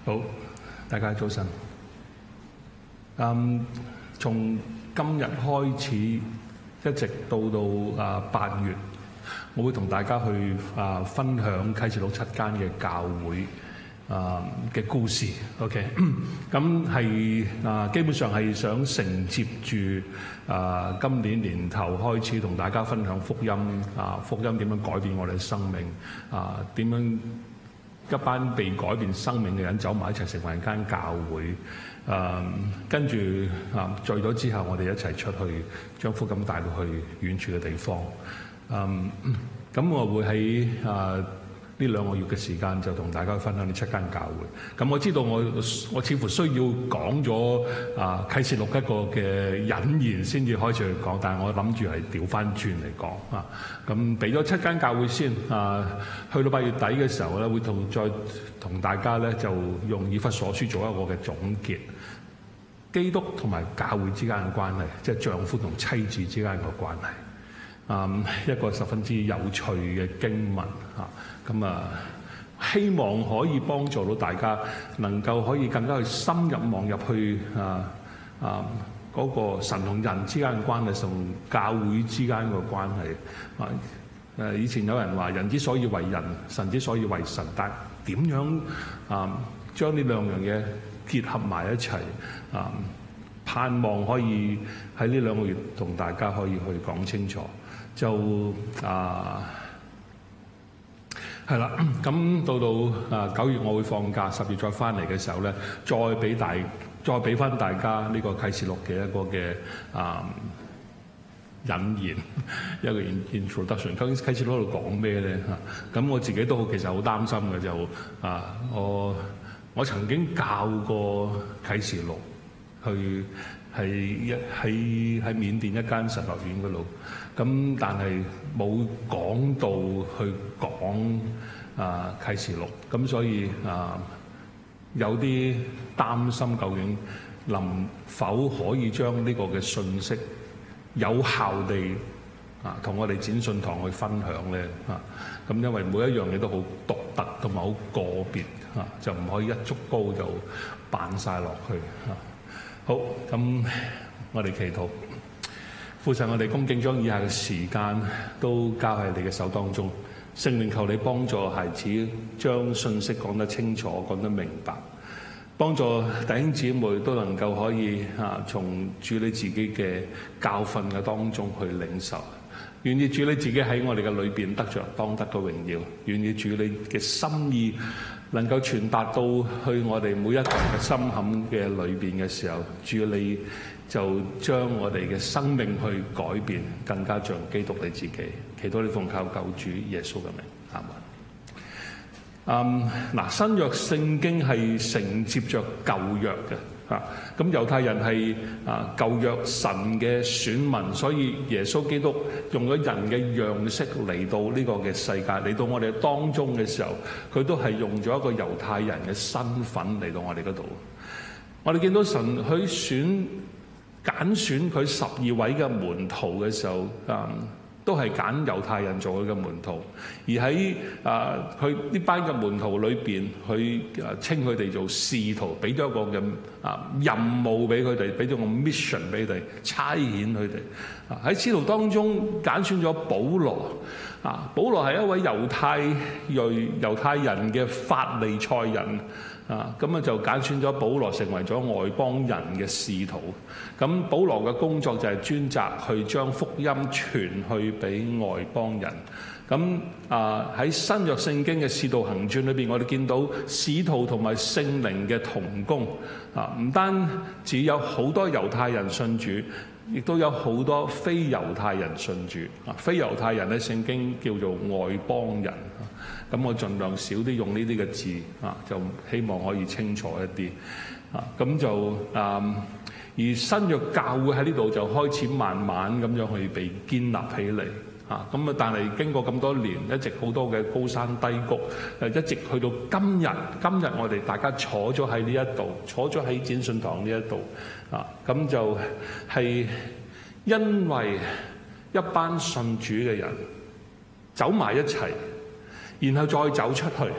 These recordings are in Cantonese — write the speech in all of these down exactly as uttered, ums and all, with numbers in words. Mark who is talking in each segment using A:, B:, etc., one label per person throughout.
A: 好，大家早晨。嗯，從今日開始一直到到啊八月，我會同大家去啊分享啟示錄七間嘅教會啊嘅故事。OK， 咁係啊基本上係想承接住啊今年年頭開始同大家分享福音啊，福音點樣改變我哋嘅生命啊，點樣一班被改變生命嘅人走埋一齊成為一間教會，誒跟住啊聚咗之後，我哋一齊出去將福音帶到去遠處嘅地方。嗯，咁我會喺啊呢兩個月嘅時間就同大家分享呢七間教會。咁我知道我我似乎需要講咗啊啟示錄一個嘅引言先至開始去講，但係我諗住係調翻轉嚟講啊。咁俾咗七間教會先啊，去到八月底嘅時候咧，會同再同大家咧就用以弗所書做一個嘅總結，基督同埋教會之間嘅關係，即係丈夫同妻子之間嘅關係。嗯，一個十分之有趣嘅經文啊，咁啊，希望可以幫助到大家，能夠可以更加去深入望入去啊啊嗰個神同人之間嘅關係，同教會之間嘅關係啊。誒，以前有人話人之所以為人，神之所以為神，但點樣啊將呢兩樣嘢結合埋一齊啊？盼望可以喺呢兩個月同大家可以去講清楚。就啊，係啦，咁到到啊九月我會放假，十月再翻嚟嘅時候咧，再俾大再俾翻大家呢個啟示錄嘅一個嘅啊引言，一個 introduction。究竟啟示錄喺度講咩咧？嚇，咁我自己都其實好擔心嘅，就啊，我我曾經教過啟示錄去。係一喺喺緬甸一間神學院嗰度，咁但係冇講到去講啊啟示錄，咁所以啊有啲擔心，究竟能否可以將呢個嘅信息有效地啊同我哋展信堂去分享咧啊？咁因為每一樣嘢都好獨特同埋好個別啊，就唔可以一竹篙就扮晒落去啊。好，咁我哋祈禱，父神，我哋恭敬將以下嘅時間都交喺你嘅手當中。聖靈，求你幫助孩子將信息講得清楚，講得明白，幫助弟兄姊妹都能夠可以啊，從主你自己嘅教訓嘅當中去領受。願意主你自己喺我哋嘅裏邊得着當得嘅榮耀，願意主你嘅心意能夠傳達到去我哋每一個人嘅心坎嘅裏邊嘅時候，主你就將我哋嘅生命去改變，更加像基督你自己。祈禱你奉靠救主耶穌嘅名，阿門。嗯，嗱，新約聖經係承接着舊約嘅。啊，咁猶太人係啊舊約神嘅選民，所以耶穌基督用咗人嘅樣式嚟到呢個嘅世界，嚟到我哋當中嘅時候，佢都係用咗一個猶太人嘅身份嚟到我哋嗰度。我哋見到神去選揀選佢十二位嘅門徒嘅時候，啊，都係揀猶太人做佢嘅門徒，而喺啊佢呢班嘅門徒裏邊，佢啊稱佢哋做使徒，俾咗一個嘅啊任務俾佢哋，俾咗個 mission 俾佢哋，差遣佢哋。啊喺使徒當中揀選咗保羅，啊保羅係一位猶太裔猶太人嘅法利賽人。啊，咁啊就揀選咗保羅成為咗外邦人嘅使徒。咁保羅嘅工作就係專責去將福音傳去俾外邦人。咁啊喺新約聖經嘅使徒行傳裏邊，我哋見到使徒同埋聖靈嘅同工。啊，唔單止有好多猶太人信主，亦都有好多非猶太人信主。啊，非猶太人咧，聖經叫做外邦人。咁我盡量少啲用呢啲嘅字啊，就希望可以清楚一啲啊。咁就啊，而新約教會喺呢度就開始慢慢咁樣去被建立起嚟啊。咁啊，但係經過咁多年，一直好多嘅高山低谷，誒，一直去到今日，今日我哋大家坐咗喺呢一度，坐咗喺展信堂呢一度啊。咁就係因為一班信主嘅人走埋一齊，然後再走出去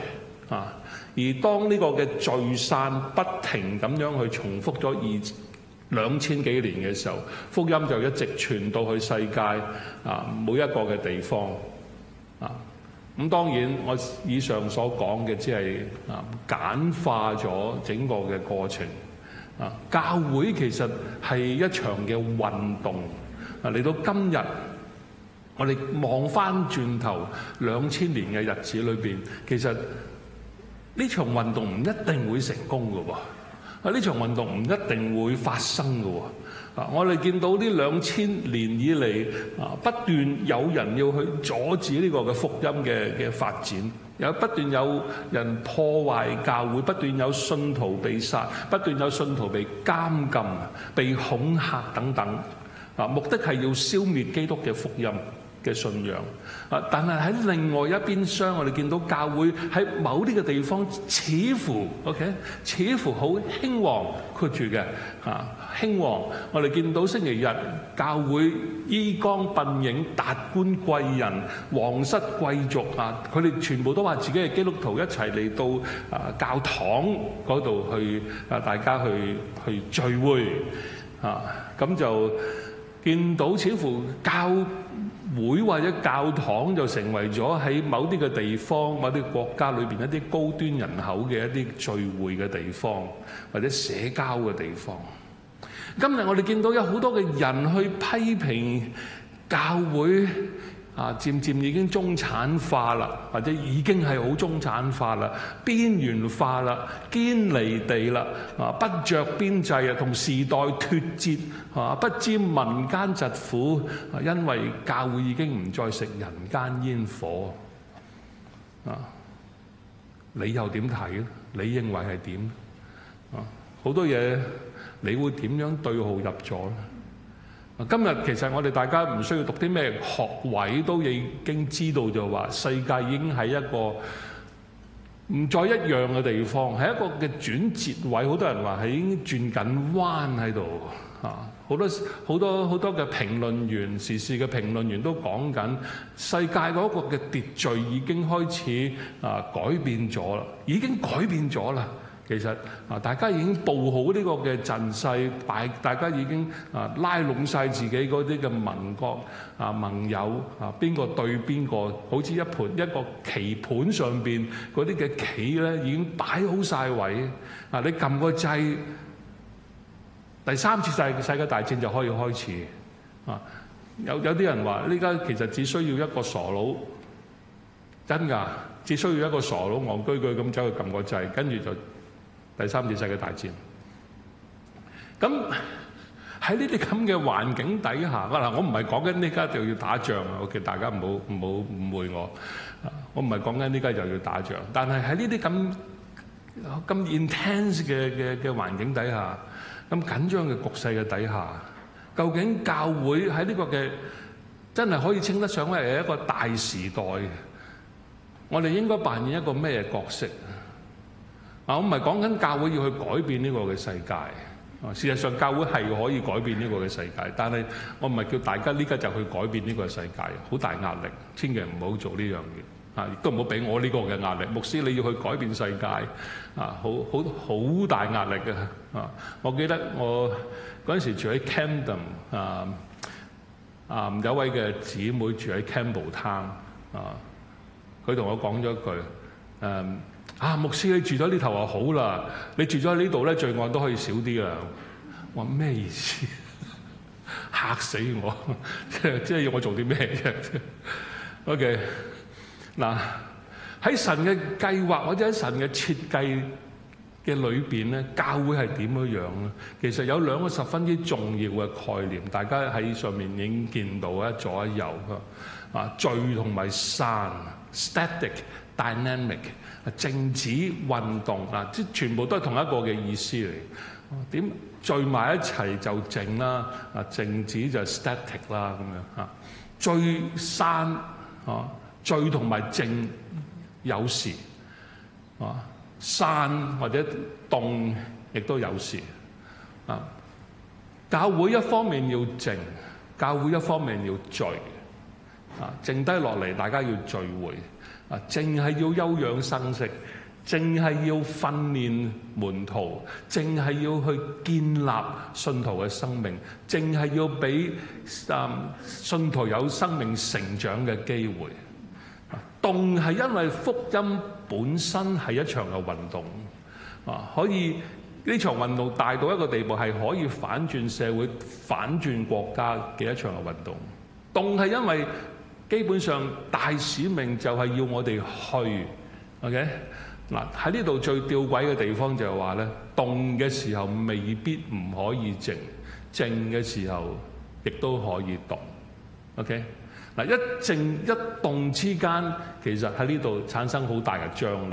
A: 啊！而當呢個嘅聚散不停咁樣去重複咗二兩千幾年嘅時候，福音就一直傳到去世界啊每一個嘅地方啊。咁當然我以上所講嘅只係啊簡化咗整個嘅過程啊。教會其實係一場嘅運動啊，嚟到今日。我哋望翻轉頭兩千年嘅日子裏邊，其實呢場運動唔一定會成功嘅喎，啊呢場運動唔一定會發生嘅喎，啊我哋見到呢兩千年以嚟啊不斷有人要去阻止呢個嘅福音嘅嘅發展，有不斷有人破壞教會，不斷有信徒被殺，不斷有信徒被監禁、被恐嚇等等，啊目的係要消滅基督嘅福音嘅信仰啊！但係喺另外一邊廂，我哋見到教會喺某啲嘅地方，似乎 OK， 似乎好興旺括住嘅啊興旺。我哋見到星期日教會衣冠鬢影、達官貴人、皇室貴族啊，佢哋全部都話自己係基督徒，一齊嚟到啊教堂嗰度去啊，大家去去聚會啊，咁就見到似乎教會或者教堂就成為咗喺某啲嘅地方、某啲國家裏邊一啲高端人口嘅一啲聚會嘅地方，或者社交嘅地方。今日我哋見到有好多嘅人去批評教會啊，漸漸已經中產化啦，或者已經係好中產化啦、邊緣化啦、堅離地啦，啊不着邊際啊，同時代脫節啊，不知民間疾苦啊，因為教會已經唔再食人間煙火啊！你又點睇咧？你認為係點啊？好多嘢你會點樣對號入座咧？今日其實我哋大家唔需要讀啲咩學位，都已經知道就話世界已經係一個唔再一樣嘅地方，係一個嘅轉折位。好多人話係已經轉緊彎喺度啊！好多好多好多嘅評論員、時事嘅評論員都講緊世界嗰個嘅秩序已經開始啊改變咗啦，已經改變咗啦。其實啊，大家已經佈好呢個嘅陣勢，大大家已經啊拉攏晒自己嗰啲嘅盟國啊盟友啊，邊個對邊個，好似一盤一個棋盤上邊嗰啲嘅棋咧，已經擺好晒位啊！你撳個掣，第三次世世界大戰就可以開始啊！有有啲人話呢家其實只需要一個傻佬，真㗎，只需要一個傻佬戇居居咁走去撳個掣，跟住就第三次世界大戰。咁喺呢啲咁嘅環境底下，嗱我唔係講緊呢家就要打仗啊，OK，大家唔好唔好誤會我。我唔係講緊呢家就要打仗，但係喺呢啲咁咁 intense 嘅嘅嘅環境底下，咁緊張嘅局勢嘅底下，究竟教會喺呢個嘅真係可以稱得上係一個大時代，我哋應該扮演一個咩角色？啊！我唔係講緊教會要去改變呢個嘅世界，啊，事實上教會係可以改變呢個嘅世界，但係我唔係叫大家呢家就去改變呢個世界，好大壓力，千祈唔好做呢樣嘢，啊，亦都唔好俾我呢個嘅壓力。牧師你要去改變世界，啊，好好好大壓力嘅，啊！我記得我嗰陣時住喺 Camden， 啊啊有位嘅姊妹住喺 Campbelltown， 啊，佢同我講咗一句，誒、啊。啊，牧師你住咗呢頭就好啦，你住咗喺呢度咧，罪案都可以少啲啦。我話咩意思？嚇死我！即係即係要我做啲咩啫？OK，嗱喺神嘅計劃或者喺神嘅設計嘅裏邊咧，教會係點樣樣咧？其實有兩個十分之重要嘅概念，大家喺上面已經見到一左一右啊，聚同埋散 （static、dynamic）。靜止運動啊，即係全部都係同一個嘅意思嚟。點聚埋一齊就靜啦，啊靜止就 static 啦咁樣嚇。聚散啊，聚同埋靜有時啊，散或者動亦都有時啊。教會一方面要靜，教會一方面要聚啊，靜低落嚟大家要聚會。啊，淨係要休養生息， 淨係要訓練門徒，淨係要去建立信徒嘅生命，淨係要俾啊信徒有生命成長嘅機會。動係因為福音本身係一場嘅運動啊，可以呢場運動大到一個地步，係可以反轉社會、反轉國家嘅一場嘅運動。動係因為基本上大使命就係要我哋去 ，OK 嗱，喺呢度最吊詭嘅地方就係話咧，動嘅時候未必唔可以靜，靜嘅時候亦都可以動 ，OK。嗱，一靜一動之間，其實喺呢度產生好大嘅張力。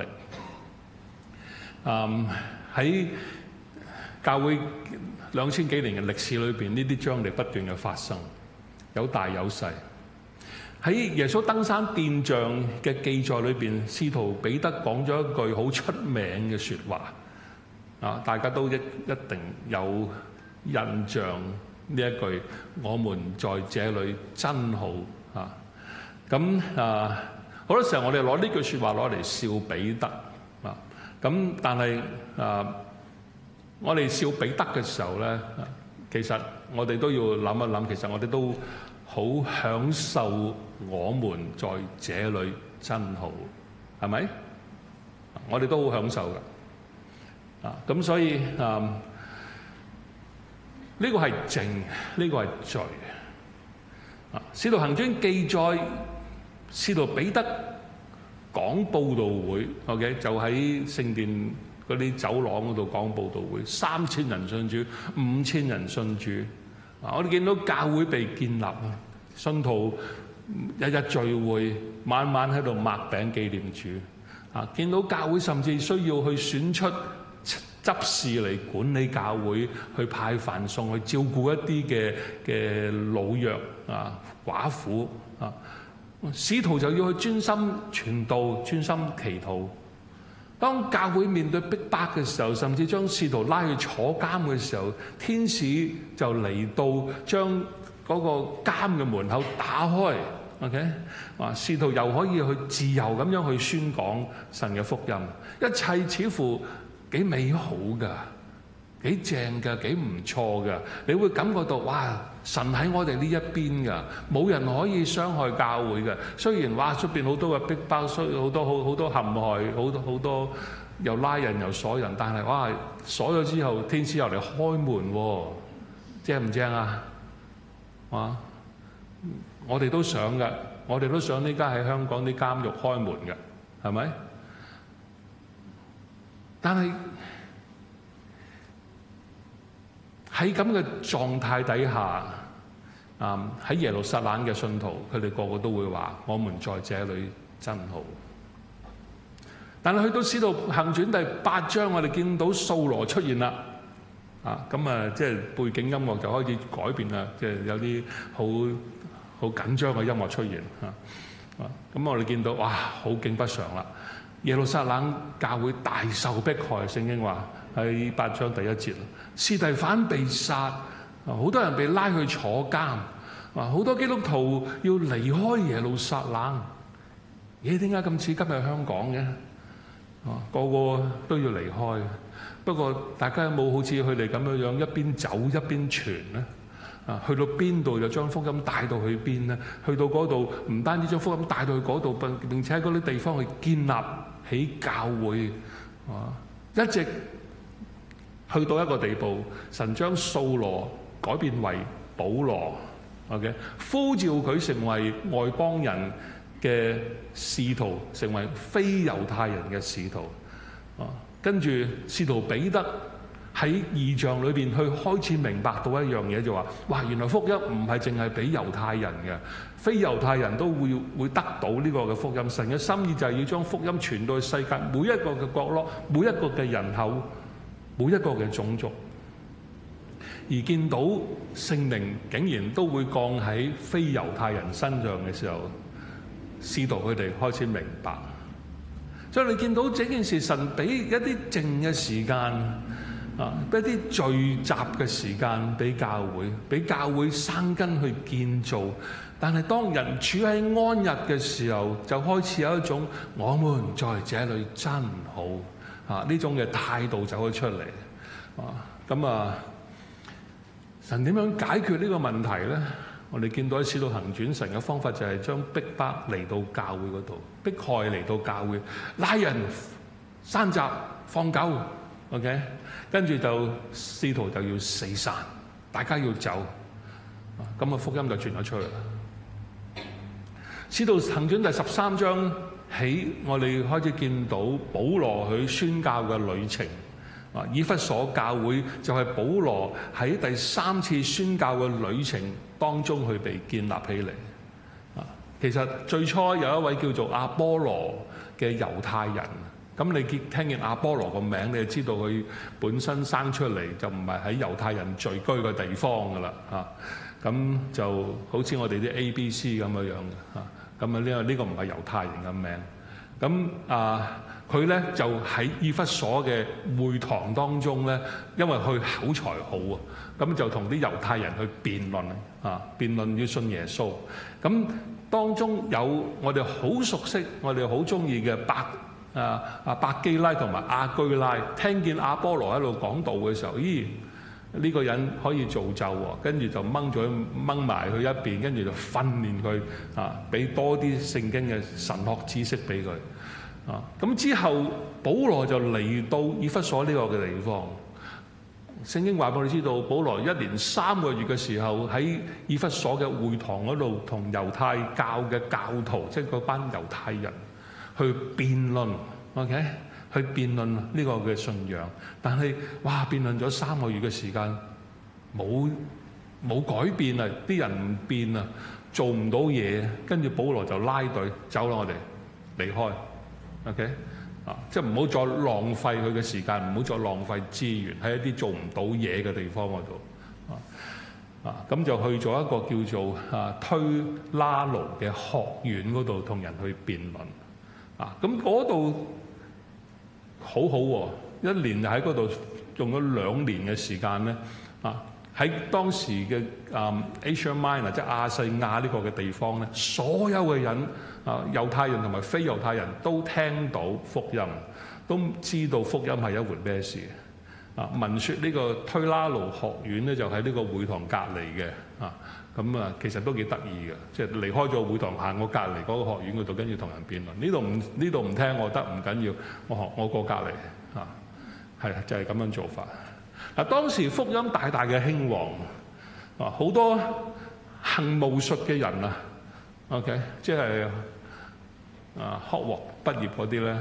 A: 嗯，喺教會兩千幾年嘅歷史裏邊，呢啲張力不斷嘅發生，有大有細。喺耶穌登山變像嘅記載裏邊，使徒彼得講咗一句好出名嘅説話，啊，大家都一一定有印象呢一句：我們在這裏真好。啊，咁啊，好多時候我哋攞呢句説話攞嚟笑彼得啊，咁但係啊，我哋笑彼得嘅時候咧，其實我哋都要諗一諗，其實我哋都好享受我們在這裏真好，係咪？我哋都好享受㗎，啊，咁所以啊，呢個係靜，呢個係罪。《使徒行傳》記載，使徒彼得講佈道會 ，OK， 就喺聖殿嗰啲走廊嗰度講佈道會，三千人信主，五千人信主。啊，我哋見到教會被建立啊，信徒日日聚會，晚晚喺度擘餅紀念主。啊，見到教會甚至需要去選出執事嚟管理教會，去派飯餸，去照顧一啲嘅嘅老弱啊、寡婦啊。使徒就要去專心傳道、專心祈禱。當教會面對逼迫嘅時候，甚至將使徒拉去坐監嘅時候，天使就嚟到將嗰個監嘅門口打開。OK， 啊，使徒又可以去自由咁樣去宣講神嘅福音，一切似乎幾美好㗎，幾正㗎，幾唔錯㗎。你會感覺到哇，神喺我哋呢一邊㗎，冇人可以傷害教會㗎。雖然哇出邊好多嘅逼迫，雖然好多好好多陷害，好多好多又拉人又鎖人，但係哇鎖咗之後，天使又嚟開門喎，正唔正啊？哇！我哋都想㗎，我哋都想呢家喺香港啲監獄開門㗎，係咪？但係喺咁嘅狀態底下，啊喺耶路撒冷嘅信徒，佢哋個個都會話：我們在這裏真好。但係去到使徒行傳第八章，我哋見到掃羅出現啦，啊咁啊，即係背景音樂就開始改變啦，即係有啲好好緊張嘅音樂出現啊！啊咁我哋見到哇，好景不常啦！耶路撒冷教會大受迫害，聖經話喺八章第一節，司提反被殺，啊好多人被拉去坐監，啊好多基督徒要離開耶路撒冷。咦？點解咁似今日香港嘅？啊個個都要離開。不過大家有冇好似佢哋咁樣樣一邊走一邊傳咧？啊，去到邊度就將福音帶到去邊咧？去到嗰度唔單止將福音帶到去嗰度，並並且喺嗰啲地方去建立起教會，啊，一直去到一個地步，神將掃羅改變為保羅 ，OK， 呼召佢成為外邦人嘅使徒，成為非猶太人嘅使徒，啊，跟住使徒彼得喺異象裏邊去開始明白到一樣嘢，就話：哇！原來福音唔係淨係俾猶太人嘅，非猶太人都會會得到呢個嘅福音。神嘅心意就係要將福音傳到去世界每一個嘅角落、每一個嘅人口、每一個嘅種族。而見到聖靈竟然都會降喺非猶太人身上嘅時候，使徒佢哋開始明白。所以你見到這件事，神俾一啲靜嘅時間。 啊，一啲聚集嘅時間俾教會，俾教會生根去建造。但係當人處喺安逸嘅時候，就開始有一種我們在這裏真好啊呢種嘅態度走咗出嚟啊。咁啊，神點樣解決呢個問題咧？我哋見到喺使徒行傳，神嘅方法就係將逼迫嚟到教會嗰度，迫害嚟到教會，拉人、山閘、放狗 ，OK， 跟住就使徒就要四散，大家要走，咁啊福音就傳咗出去啦。使徒行傳第十三章起，我哋開始見到保羅佢宣教嘅旅程。啊，以弗所教會就係保羅喺第三次宣教嘅旅程當中去被建立起嚟。啊，其實最初有一位叫做阿波羅嘅猶太人，咁你見聽見阿波羅個名，你就知道佢本身生出嚟就唔係喺猶太人聚居嘅地方噶啦。啊，咁就好似我哋啲 A B C 咁樣樣嘅。啊，咁啊呢個呢個唔係猶太人嘅名。咁啊。佢咧就喺以弗所嘅會堂當中咧，因為佢口才好啊，咁就同啲猶太人去辯論啊，辯論要信耶穌。咁當中有我哋好熟悉、我哋好中意嘅百啊啊百基拉同埋亞居拉，聽見阿波羅喺度講道嘅時候，咦呢、這個人可以造就喎，跟住就掹咗掹埋佢一邊，跟住就訓練佢啊，俾多啲聖經嘅神學知識俾佢。啊！咁之後，保羅就嚟到以弗所呢個嘅地方。聖經話俾我哋知道，保羅一連三個月嘅時候喺以弗所嘅會堂嗰度，同猶太教嘅教徒，即係嗰班猶太人去辯論 ，OK， 去辯論呢個嘅信仰。但係，哇！辯論咗三個月嘅時間，冇冇改變啊！啲人唔變啊，做唔到嘢。跟住保羅就拉隊走啦，我哋離開。OK， 啊，即係唔好再浪費佢嘅時間，唔好再浪費資源喺一啲做唔到嘢嘅地方嗰度，啊啊，咁就去咗一個叫做啊推拉奴嘅學院嗰度同人去辯論，啊，咁嗰度好好喎，一年喺嗰度用咗兩年嘅時間咧，啊，喺當時嘅啊 Asia Minor 即係亞細亞呢個嘅地方咧，所有嘅人。啊！猶太人同埋非猶太人都聽到福音，都知道福音係一回咩事。啊！聞說呢個推拉奴學院咧就喺呢個會堂隔離嘅。啊！咁啊，其實都幾得意嘅，即係離開咗會堂行過隔離嗰個學院嗰度，跟住同人辯論。呢度唔呢度唔聽我得唔緊要，我學我過隔離。啊，係就係咁樣做法。嗱，當時福音大大嘅興旺，啊，好多行巫術嘅人啊 ，OK， 即係。啊，學獲畢業嗰啲咧，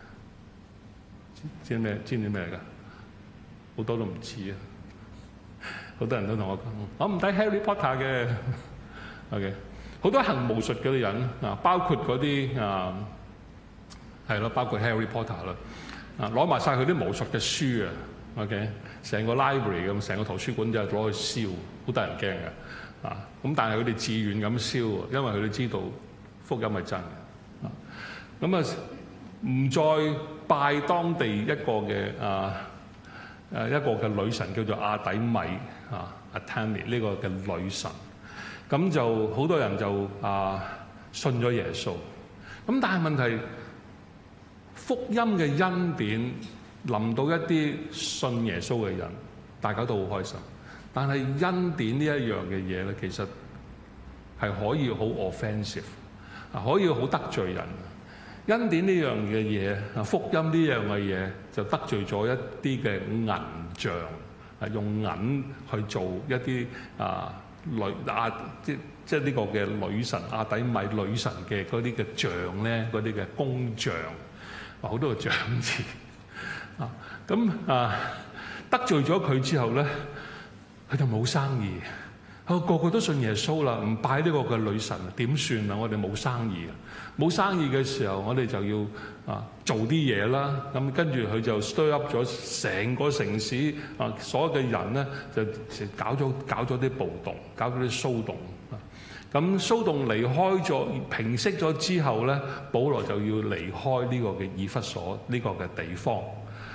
A: 知咩？知唔知咩嚟㗎？好多都唔知啊！好多人都同我講，我唔睇 Harry Potter 嘅。OK， 好多行巫術嘅人啊，包括嗰啲啊，係咯，包括 Harry Potter 啦，啊，攞埋晒佢啲巫術嘅書啊。OK， 成個 library 咁，成個圖書館就攞去燒，好得人驚嘅。啊，咁但係佢哋自願咁燒，因為佢哋知道福音係真嘅。咁啊，唔再拜當地一個嘅啊誒一個嘅女神叫做阿底米啊 Artemis 呢個嘅女神，咁就好多人就啊信咗耶穌。咁但係問題，福音嘅恩典臨到一啲信耶穌嘅人，大家都好開心。但係恩典呢一樣嘅嘢咧，其實係可以好 offensive 啊，可以好得罪人。恩典呢樣嘅嘢啊，福音呢樣嘅嘢就得罪咗一啲嘅銀像，係用銀去做一啲啊女啊即即呢個嘅女神阿底米女神嘅嗰啲嘅像咧，嗰啲嘅工匠，好多個像字啊，咁啊得罪咗佢之後咧，佢就冇生意。個個都信耶穌啦，唔拜呢個嘅女神，點算啊？我哋冇生意，冇生意嘅時候，我哋就要啊做啲嘢啦。咁跟住佢就 stir up 咗成個城市啊，所有嘅人咧就搞咗搞咗啲暴動，搞咗啲騷動。咁騷動離開咗，平息咗之後咧，保羅就要離開呢個嘅以弗所呢個嘅地方。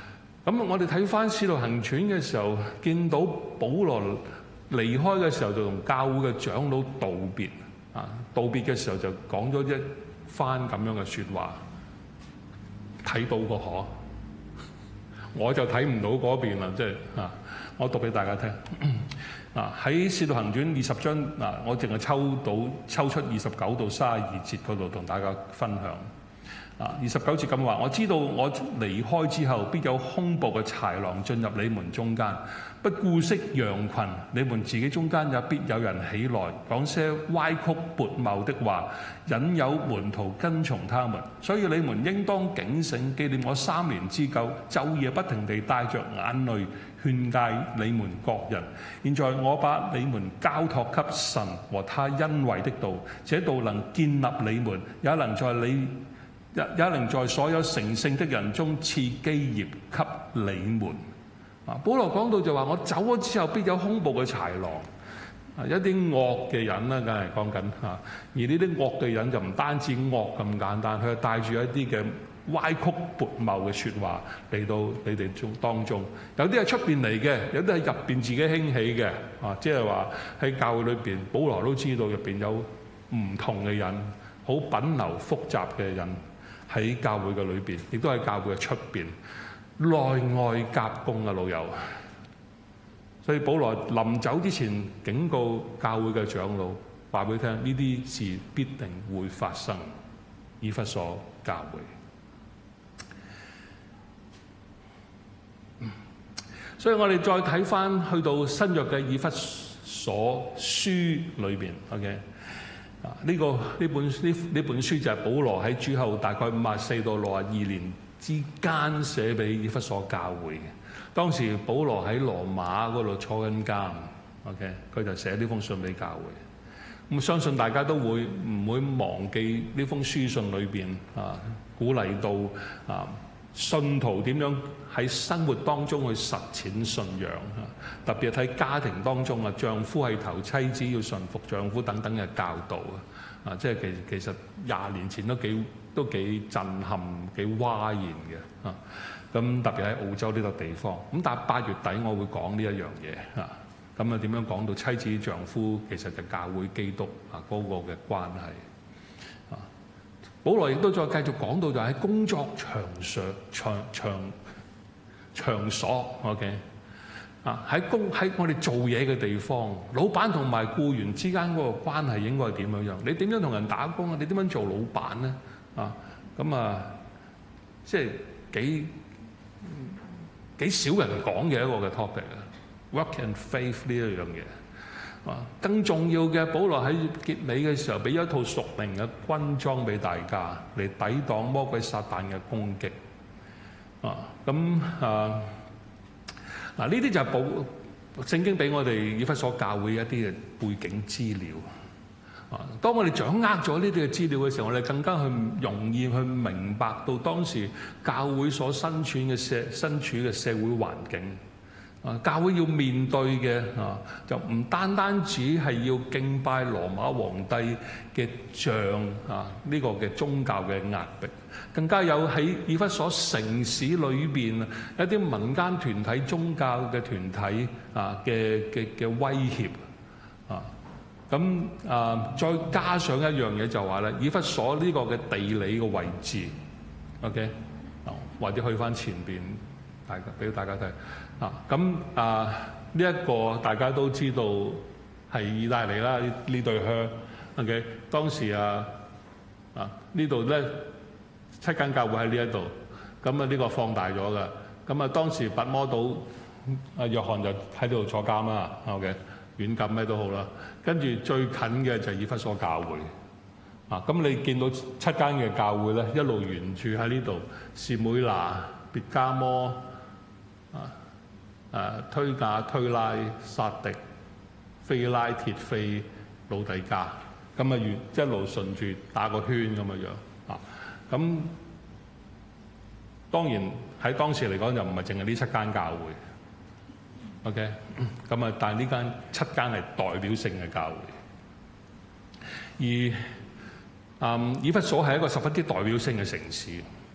A: 咁我哋睇翻《使徒行傳》嘅時候，見到保羅離開嘅時候就同教會嘅長老道別啊，道別嘅時候就講咗一番咁樣嘅説話，睇到個可，我就睇唔到嗰邊啦，即係啊，我讀俾大家聽啊，喺《使徒行傳》二十章嗱，我淨係抽到抽出二十九到三十二節嗰度同大家分享。啊！二十九節咁話，我知道我離開之後，必有兇暴嘅豺狼進入你們中間，不顧惜羊群。你們自己中間也必有人起來，講些歪曲悖謬的話，引誘門徒跟從他們。所以你們應當警醒，紀念我三年之久，晝夜不停地帶着眼淚勸戒你們各人。現在我把你們交託給神和他恩惠的道，這道能建立你們，也能在你也能在所有成聖的人中賜基業給你們。啊，保羅講到就話：我走咗之後，必有兇暴嘅豺狼，啊，一啲惡嘅人啦，梗係講緊嚇。而呢啲惡嘅人就唔單止惡咁簡單，佢係帶住一啲嘅歪曲悖謬嘅説話嚟到你哋中當中。有啲係出邊嚟嘅，有啲係入邊自己興起嘅。啊，即係話喺教會裏邊，保羅都知道入邊有唔同嘅人，好品流複雜嘅人。喺教會嘅裏邊，亦都喺教會嘅出邊，內外夾攻啊，老友。所以保羅臨走之前警告教會嘅長老，話俾佢聽：呢啲事必定會發生。以弗所教會。所以我哋再睇翻去到新約嘅以弗所書裏邊 ，OK。呢、這個呢本呢呢本書就係保羅喺主後大概五十四到六十二年之間寫俾以弗所教會嘅。當時保羅喺羅馬嗰度坐緊監 ，OK， 佢就寫呢封信俾教會。咁相信大家都會唔會忘記呢封書信裏邊啊，鼓勵到啊信徒點樣喺生活當中去實踐信仰啊，特別係喺家庭當中啊，丈夫係頭，妻子要順服丈夫等等嘅教導啊，啊，即係其其實廿年前都幾都幾震撼、幾嘩然嘅啊。咁特別喺澳洲呢個地方，咁但係八月底我會講呢一樣嘢啊。咁啊點樣講到妻子丈夫其實就教會基督啊嗰個嘅關係。保羅亦都再繼續講到就喺工作場上場場場所 ，OK 啊，喺工喺我哋做嘢嘅地方，老闆同埋僱員之間嗰個關係應該係點樣樣？你點樣同人打工啊？你點樣做老闆咧？啊，咁啊，即係幾幾少人講嘅一個嘅 topic 啊 ，work and faith 呢一樣嘢。更重要嘅，保羅喺結尾嘅時候俾咗一套屬靈嘅軍裝俾大家嚟抵擋魔鬼撒旦嘅攻擊。啊，咁啊嗱，呢啲就係保聖經俾我哋以弗所教會一啲嘅背景資料。啊，當我哋掌握咗呢啲嘅資料嘅時候，我哋更加去容易去明白到當時教會所身處嘅社身處嘅社會環境。啊，教會要面對嘅啊，就唔單單只係要敬拜羅馬皇帝嘅像啊，呢、這個嘅宗教嘅壓迫，更加有喺以弗所城市裏邊一啲民間團體、宗教嘅團體啊嘅嘅嘅威脅啊，咁啊再加上一樣嘢就話咧，以弗所呢個嘅地理嘅位置 ，OK， 或者去翻前邊，大家俾大家睇。啊，咁啊呢一個大家都知道係意大利啦，呢對靴 ，OK， 當時啊啊呢度咧七間教會喺呢一度，咁啊呢個放大咗㗎，咁啊當時拔摩島啊約翰就喺度坐監啦 ，OK， 軟禁咩都好啦，跟住最近嘅就係以弗所教會，啊咁你見到七間嘅教會咧一路沿住喺呢度，士每拿、別加摩啊。誒、啊、推架、推拉、撒迪、非拉鐵非、老底加，咁啊越一路順住打個圈咁嘅樣啊。咁當然喺當時嚟講就唔係淨係呢七間教會 ，OK。咁啊，但係呢間七間係代表性嘅教會。而嗯以弗所係一個十分之代表性嘅城市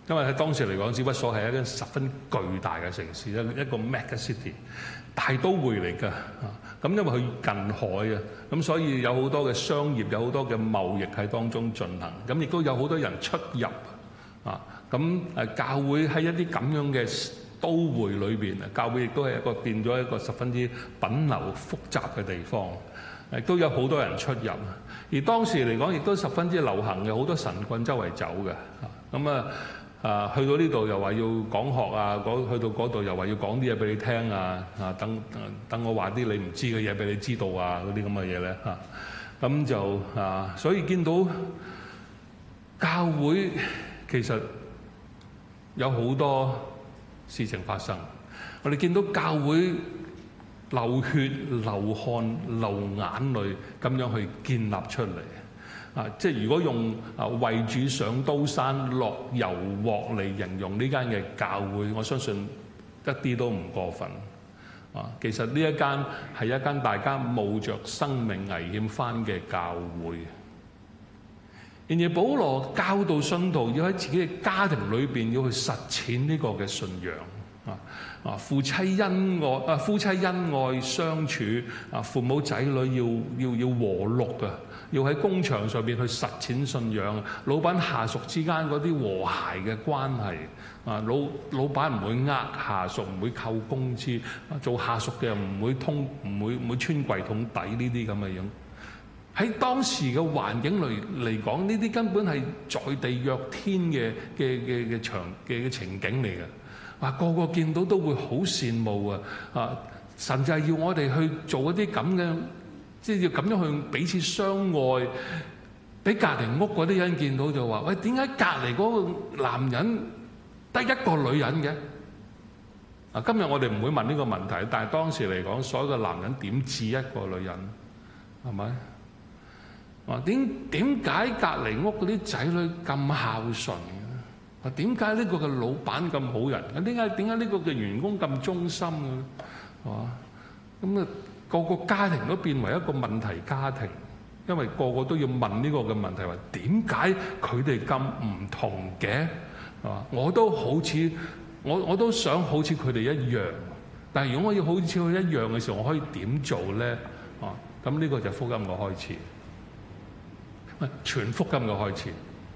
A: 因為喺當時嚟講，史匹所係一間十分巨大嘅城市，一一個 mega city 大都會嚟㗎。咁因為佢近海啊，咁所以有好多嘅商業，有好多嘅貿易喺當中進行。咁亦都有好多人出入啊。咁誒教會喺一啲咁樣嘅都會裏邊啊，教會亦都係一個變咗一個十分之品流複雜嘅地方，亦都有好多人出入。而當時嚟講，亦都十分之流行嘅，好多神棍周圍走嘅。咁啊啊，去到呢度又話要講學啊，去到嗰度又話要講啲嘢俾你聽啊，啊等等我話啲你唔知嘅嘢俾你知道啊，嗰啲咁嘅嘢咧嚇。咁就啊，所以見到教會其實有好多事情發生。我哋見到教會流血、流汗、流眼淚咁樣去建立出嚟。啊！即係如果用啊為主上刀山落油鑊嚟形容呢間嘅教會，我相信一啲都唔過分。啊，其實呢一間係一間大家冒着生命危險返嘅教會。然而保羅教導信徒要喺自己嘅家庭裏邊要去實踐呢個嘅信仰。啊啊！夫妻恩愛啊，夫妻恩愛相處啊，父母仔女要要要和睦嘅。要喺工場上邊去實踐信仰，老闆下屬之間嗰啲和諧嘅關係啊，老老闆唔會呃下屬，唔會扣工資，做下屬嘅唔會通，唔會唔會穿櫃桶底呢啲咁嘅樣。喺當時嘅環境嚟嚟講，呢啲根本係在地若天嘅嘅嘅嘅場嘅嘅情景嚟嘅。啊，個個見到都會好羨慕啊！啊，神就係要我哋去做一啲咁嘅。即係要咁樣去彼此相愛，俾隔離屋嗰啲人見到就話：喂，點解隔離嗰個男人得一個女人嘅？啊，今日我哋唔會問呢個問題，但係當時嚟講，所有嘅男人點止一個女人？係咪？啊，點點解隔離屋嗰啲仔女咁孝順嘅？啊，點解呢個嘅老闆咁好人？啊，點解點解呢個嘅員工咁忠心嘅？係嘛？咁啊？個個家庭都變為一個問題家庭，因為個個都要問呢個嘅問題，話點解佢哋咁唔同嘅？係嘛？我都好似我我都想好似佢哋一樣，但係如果我要好似佢一樣嘅時候，我可以點做咧？啊，咁呢個就係福音嘅開始，全福音嘅開始。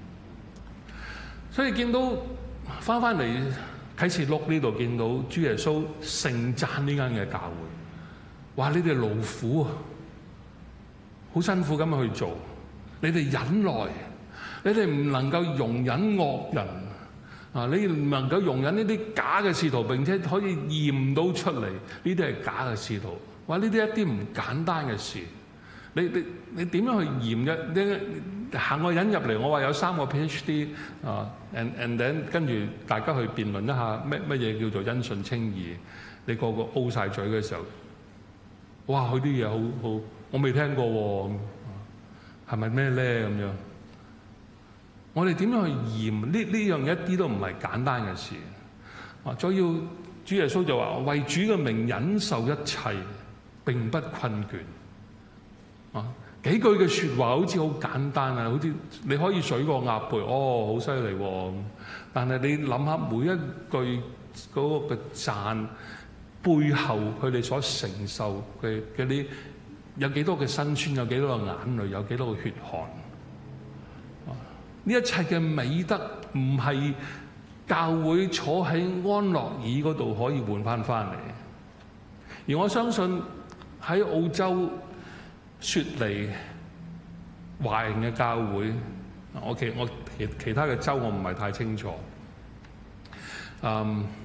A: 所以見到翻翻嚟啟示錄呢度，見到主耶穌盛讚呢間嘅教會。話你哋勞苦啊，好辛苦咁樣去做，你哋忍耐，你哋唔能夠容忍惡人啊！你唔能夠容忍呢啲假嘅使徒，並且可以驗到出嚟呢啲係假嘅使徒。話呢啲一啲唔簡單嘅事，你你你點樣去驗啫？你行個人入嚟，我話有三個 PhD 啊 ，and and then 跟住大家去辯論一下乜乜嘢叫做因信稱義，你個個 O 晒嘴嘅時候。哇！佢啲嘢好好，我未聽過喎，係咪咩咧咁樣？我哋點樣去驗呢？呢樣一啲都唔係簡單嘅事。啊，再要主耶穌就話：為主嘅名忍受一切，並不困倦。啊，幾句嘅説話好似好簡單啊，好似你可以水過鴨背，哦，好犀利喎。但係你諗下每一句嗰個嘅讚。背後佢哋所承受嘅嘅啲有幾多嘅辛酸，有幾多嘅眼淚，有幾多嘅血汗。呢一切嘅美德唔係教會坐喺安樂椅嗰度可以換翻翻嚟。而我相信喺澳洲雪梨華人嘅教會，我其我其其他嘅州我唔係太清楚。嗯。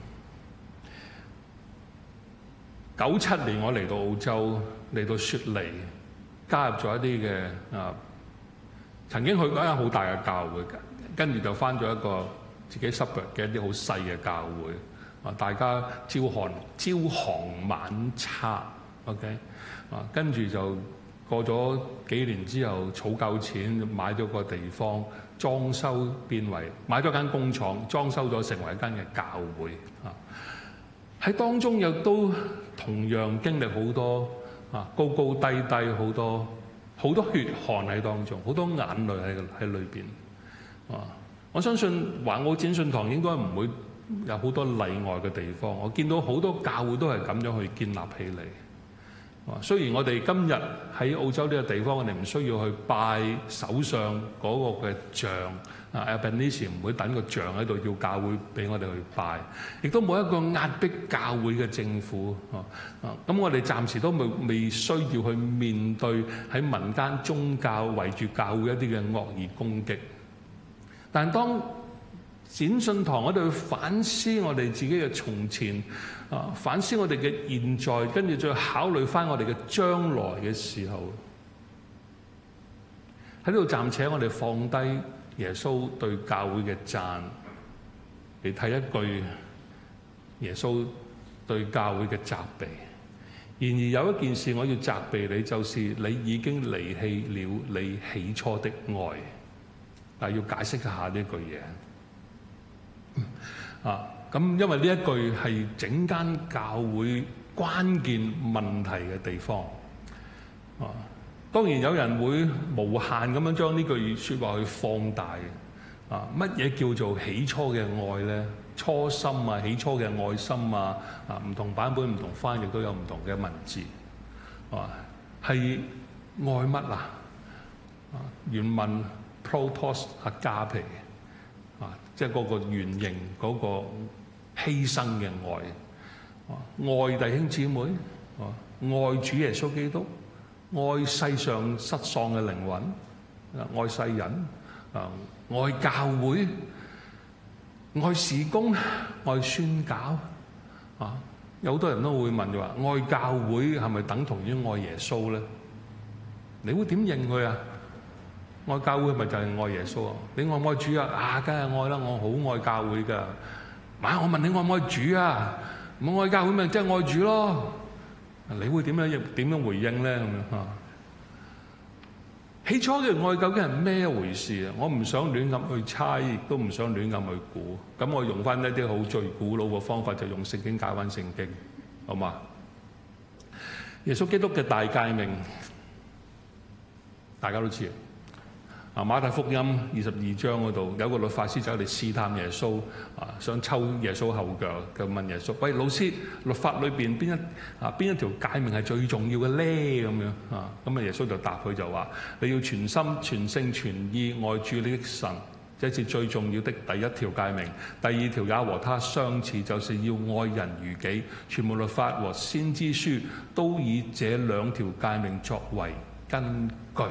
A: 九七年我嚟到澳洲，嚟到雪梨，加入咗一啲嘅啊，曾經去過一間好大嘅教會，跟住就返咗一個自己 suburb 嘅一啲好細嘅教會，啊，大家朝寒朝行晚拆 ，OK， 啊，跟住就過咗幾年之後，儲夠錢買咗個地方，裝修變為買咗間工廠，裝修咗成為一間嘅教會，啊。喺當中又都同樣經歷好多啊，高高低低，好多好多血汗喺當中，好多眼淚喺喺裏邊啊。 我相信華澳展訊堂應該唔會有好多例外嘅地方。我見到好多教會都係咁樣去建立起嚟。雖然我哋今日喺澳洲呢個地方，我哋唔需要去拜首相嗰個嘅像，啊 Albanese 唔會等個像喺度要教會俾我哋去拜，亦都冇一個壓迫教會嘅政府。啊啊！咁我哋暫時都未未需要去面對喺民間宗教圍住教會一啲嘅惡意攻擊。但係當展訊堂我哋去反思我哋自己嘅從前，啊，反思我哋嘅現在，跟住再考慮翻我哋嘅將來嘅時候，喺呢度暫且我哋放低耶穌對教會嘅讚，嚟睇一句耶穌對教會嘅責備。然而有一件事我要責備你，就是你已經離棄了你起初的愛。但係要解釋一下呢句嘢。啊，咁因為呢一句係整間教會關鍵問題嘅地方。啊，當然有人會無限咁樣將呢句説話去放大。啊，乜嘢叫做起初嘅愛咧？初心啊，起初嘅愛心啊，啊，唔同版本、唔同翻譯都有唔同嘅文字。啊，係愛乜啊？啊，原文 protos agape。啊，即係嗰個原型嗰個犧牲嘅愛，愛弟兄姊妹，愛主耶穌基督，愛世上失喪嘅靈魂，愛世人，啊，愛教會，愛事工，愛宣教。啊，有好多人都會問就話，愛教會係咪等同於愛耶穌咧？你會點認佢啊？愛教會咪就係愛耶穌啊？你愛唔愛主啊？啊，梗係愛啦！我好愛教會㗎。啊，我問你愛唔愛主啊？唔愛教會咪即係愛主咯？你會點樣點樣回應咧？咁樣啊？起初嘅愛究竟係咩回事啊？我唔想亂咁去猜，亦都唔想亂咁去估。咁我用翻一啲好最古老嘅方法，就用聖經解翻聖經，好嘛？耶穌基督嘅大誡命，大家都知。啊，馬太福音二十二章嗰度有個律法師走嚟試探耶穌，啊，想抽耶穌後腳，就問耶穌：喂，老師，律法裏邊邊一啊邊一條誡命係最重要嘅咧？咁樣啊，咁啊耶穌就答佢就話：你要全心、全性、全意愛主你的神，這是最重要的第一條誡命。第二條也和他相似，就是要愛人如己。全部律法和先知書都以這兩條誡命作為根據。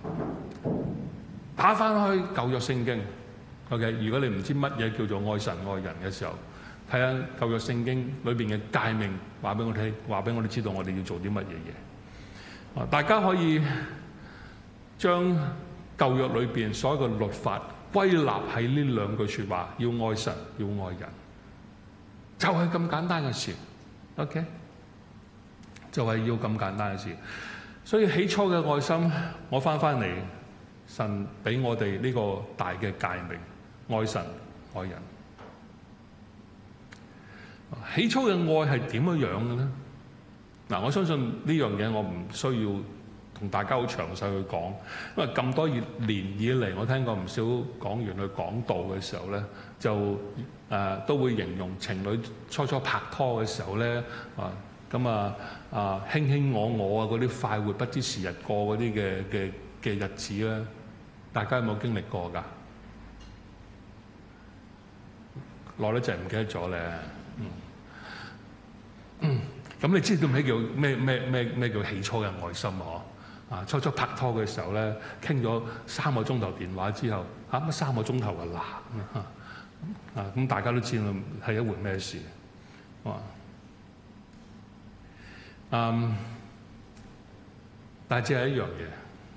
A: 打翻去舊約聖經 ，OK。如果你唔知乜嘢叫做愛神愛人嘅時候，睇下舊約聖經裏邊嘅誡命，話俾我聽，話俾我哋知道我哋要做啲乜嘢嘢。啊，大家可以將舊約裏邊所有嘅律法歸納喺呢兩句説話：要愛神，要愛人，就係咁簡單嘅事。OK， 就係要咁簡單嘅事。所以起初嘅愛心，我翻翻嚟。神俾我哋呢個大嘅誡命，愛神愛人。起初嘅愛係點樣樣嘅咧？嗱，我相信呢樣嘢我唔需要同大家好詳細去講，因為咁多年以嚟，我聽過唔少講員去講道嘅時候咧，就誒、呃、都會形容情侶初初拍拖嘅時候咧，啊咁啊啊卿卿我我啊嗰啲快活不知時日過嗰啲嘅嘅嘅日子咧。大家有冇經歷過㗎？耐得滯唔記得咗咧。嗯，嗯，咁你知道咩叫咩咩咩咩叫起初嘅愛心嗬？啊，初初拍拖嘅時候咧，傾咗三個鐘頭電話之後，嚇乜三個鐘頭嘅啦啊！咁大家都知道係一回咩事？哇！嗯，但係只係一樣嘢。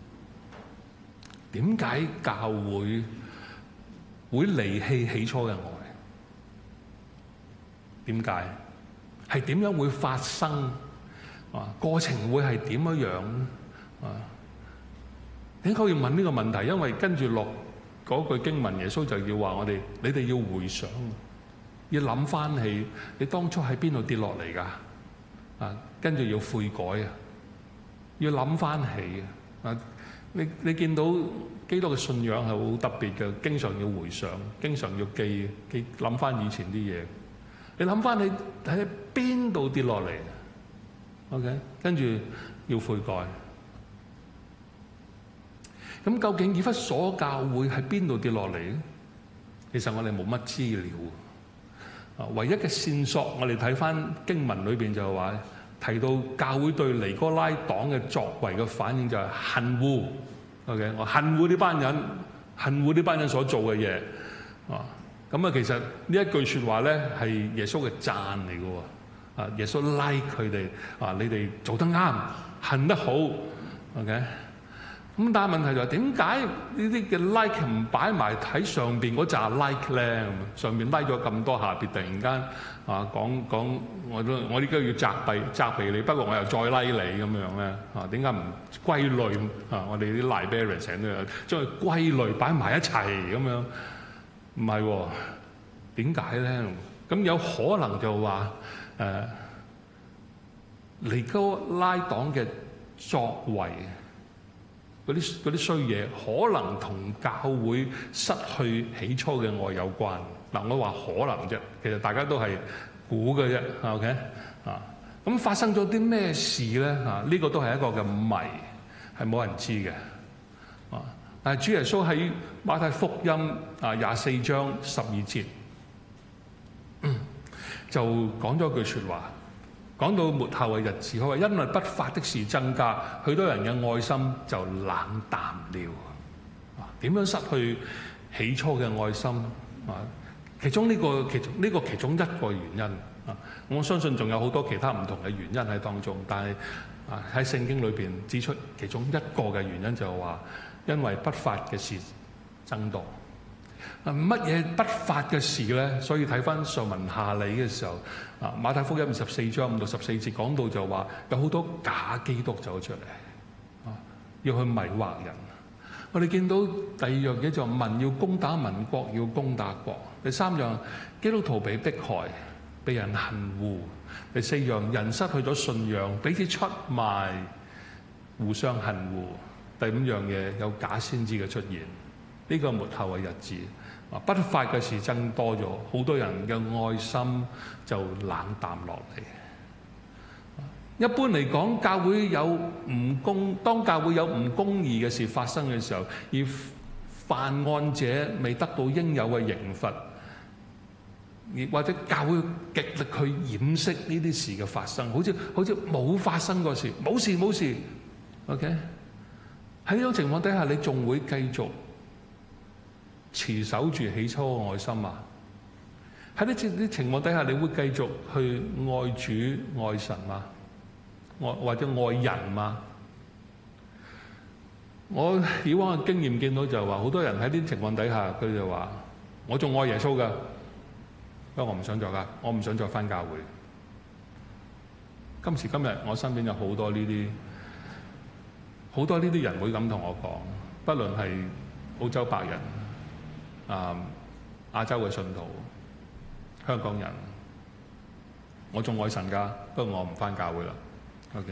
A: 點解教會會離棄起初嘅愛？點解？係點樣會發生？啊，過程會係點樣樣？啊，點解要問呢個問題？因為跟住落嗰句經文，耶穌就要話我哋：你哋要回想，要諗翻起你當初喺邊度跌落嚟㗎？啊，跟住要悔改啊，要諗翻起啊！你你見到基督嘅信仰係好特別嘅，經常要回想，經常要記記諗翻以前啲嘢。你諗翻你喺邊度跌落嚟 ？OK， 跟住要悔改。咁究竟以弗所教會喺邊度跌落嚟咧？其實我哋冇乜資料。啊，唯一嘅線索，我哋睇翻經文裏邊就係話提到教會對尼哥拉黨嘅作為嘅反應就係恨惡。OK， 我恨惡呢班人，恨惡呢班人所做嘅嘢。啊，咁啊，其實呢一句説話咧係耶穌嘅讚嚟嘅喎。啊，耶穌 like 佢哋啊，你哋做得啱，恨得好。OK。咁但係問題就係點解呢啲嘅 like 唔擺埋喺上邊嗰紮 like 咧？上邊 like 咗咁多，下邊突然間啊講講，我都我依家要責備責備你，不過我又再 like 你咁樣咧啊？點解唔歸類啊？我哋啲 librarian 成日都有將佢歸類擺埋一齊咁樣，唔係喎？點解咧？咁有可能就話誒尼哥拉黨嘅作為。嗰啲嗰啲衰嘢可能同教會失去起初嘅愛有關。嗱，我話可能啫，其實大家都係估嘅啫。OK 啊，咁發生咗啲咩事咧？啊，呢個都係一個嘅謎，係冇人知嘅。啊，但係主耶穌喺馬太福音啊廿四章十二節，就講咗句説話。講到末後嘅日子，佢話因為不法的事增加，許多人嘅愛心就冷淡了。啊，點樣失去起初嘅愛心？啊，其中呢個其中呢個其中一個原因啊，我相信仲有好多其他唔同嘅原因喺當中，但係啊喺聖經裏邊指出其中一個嘅原因就係話，因為不法嘅事增多。啊，乜嘢不法嘅事咧？所以睇翻上文下理嘅時候，啊馬太福音十四章五到十四節講到就話有好多假基督走出嚟，啊要去迷惑人。我哋見到第二樣嘢就民要攻打民，國要攻打國。第三樣基督徒被迫害，被人恨惡。第四樣人失去咗信仰，彼此出賣，互相恨惡。第五樣嘢有假先知嘅出現。呢個末後嘅日子，啊不法嘅事增多咗，好多人嘅愛心就冷淡落嚟。一般嚟講，教會有唔公，當教會有唔公義嘅事發生嘅時候，而犯案者未得到應有嘅刑罰，而或者教會極力去掩飾呢啲事嘅發生，好似好似冇發生過事，冇事冇事。OK，喺呢種情況底下，你仲會繼續持守住起初嘅愛心啊？喺呢啲情況底下，你會繼續去愛主愛神嗎？愛或者愛人嗎？我以往嘅經驗見到就係話，好多人喺呢啲情況底下，佢就話：我仲愛耶穌㗎，不過我唔想再噶，我唔想再返教會。今時今日，我身邊有好多呢啲好多呢啲人會咁同我講，不論係澳洲白人。啊！亞洲嘅信徒、香港人，我仲愛神㗎，不過我唔返教會啦。OK，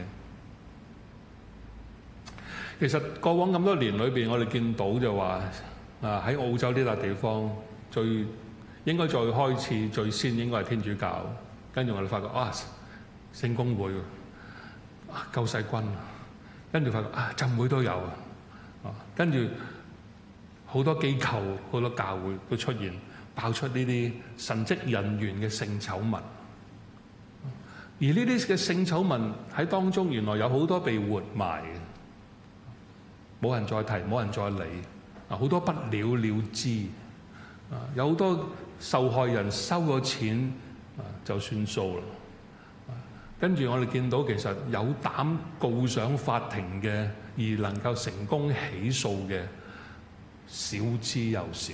A: 其實過往咁多年裏邊，我哋見到就話啊，喺澳洲呢笪地方最應該最開始最先應該係天主教，跟住我哋發覺啊，聖公會、啊救世軍，跟住發覺啊浸會都有啊，跟住。好多機構、好多教會都出現爆出呢啲神職人員嘅性醜聞，而呢啲嘅性醜聞喺當中，原來有好多被活埋嘅，冇人再提，冇人再理，啊好多不了了之，啊有好多受害人收咗錢啊就算數啦，跟住我哋見到其實有膽告上法庭嘅，而能夠成功起訴嘅，少之又少。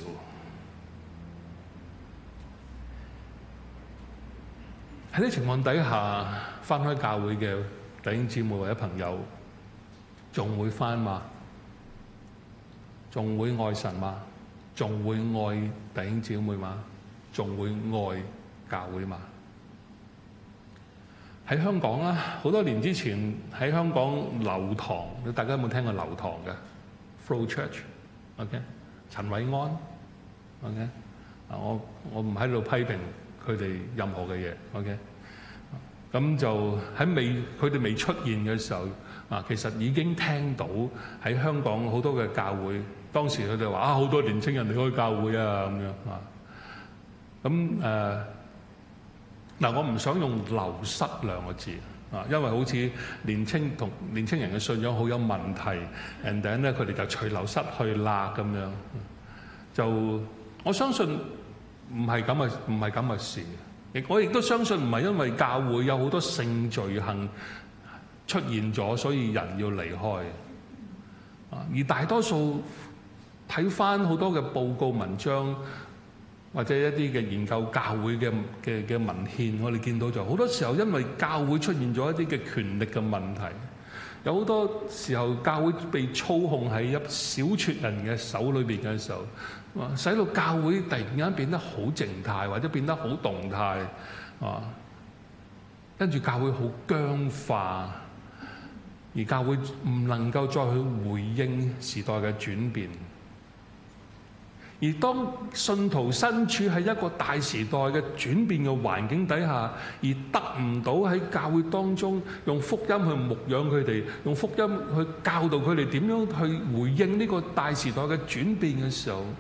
A: 喺呢情況底下，返開教會嘅弟兄姊妹或者朋友，仲會返嗎？仲會愛神嗎？仲會愛弟兄姊妹嗎？仲會愛教會嗎？喺香港啦，好多年之前喺香港流堂，大家有冇聽過流堂嘅 Flow Church？ OK， 陳偉安 OK， 啊我我唔喺度批評佢哋任何嘅嘢 OK， 咁就喺未佢哋未出現嘅時候啊，其實已經聽到喺香港好多嘅教會，當時佢哋話啊好多年青人離開教會啊咁樣啊，咁誒嗱我唔想用流失兩個字。啊，因為好似年青同年青人嘅信仰好有問題 and then 咧佢哋就隨流失去啦咁樣，就我相信唔係咁嘅，唔係咁嘅事。亦我亦都相信唔係因為教會有好多性罪行出現咗，所以人要離開。啊，而大多數睇返好多嘅報告文章，或者一啲嘅研究教會嘅嘅嘅文獻，我哋見到就好多時候，因為教會出現咗一啲嘅權力嘅問題，有好多時候教會被操控喺一小撮人嘅手裏邊嘅時候，使到教會突然間變得好靜態，或者變得好動態，啊，跟住教會好僵化，而教會唔能夠再去回應時代嘅轉變。而當信徒身處喺一個大時代嘅轉變嘅環境底下，而得唔到喺教會當中用福音去牧養佢哋，用福音去教導佢哋點樣去回應呢個大時代嘅轉變嘅時候，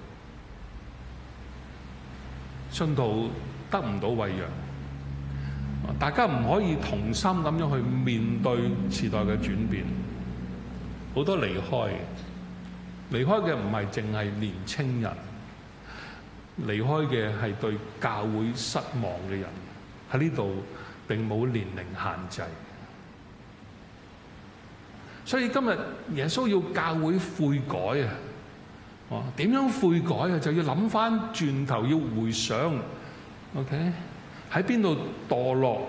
A: 信徒得唔到餵養，大家唔可以同心咁樣去面對時代嘅轉變，好多離開，離開嘅唔係淨係年青人。離開嘅係對教會失望嘅人，喺呢度並冇年齡限制，所以今日耶穌要教會悔改啊！哦，點樣悔改啊？就要諗翻轉頭，要回想 ，OK， 喺邊度墮落？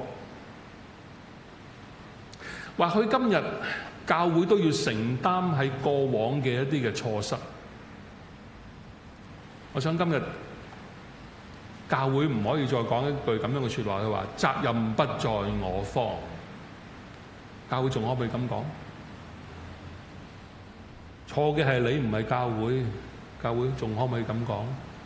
A: 或許今日教會都要承擔喺過往嘅一啲嘅錯失。我想今日教會唔可以再講一句咁樣嘅説話，佢話責任不在我方。教會仲可唔可以咁講？錯嘅係你，唔係教會。教會仲可唔可以咁講？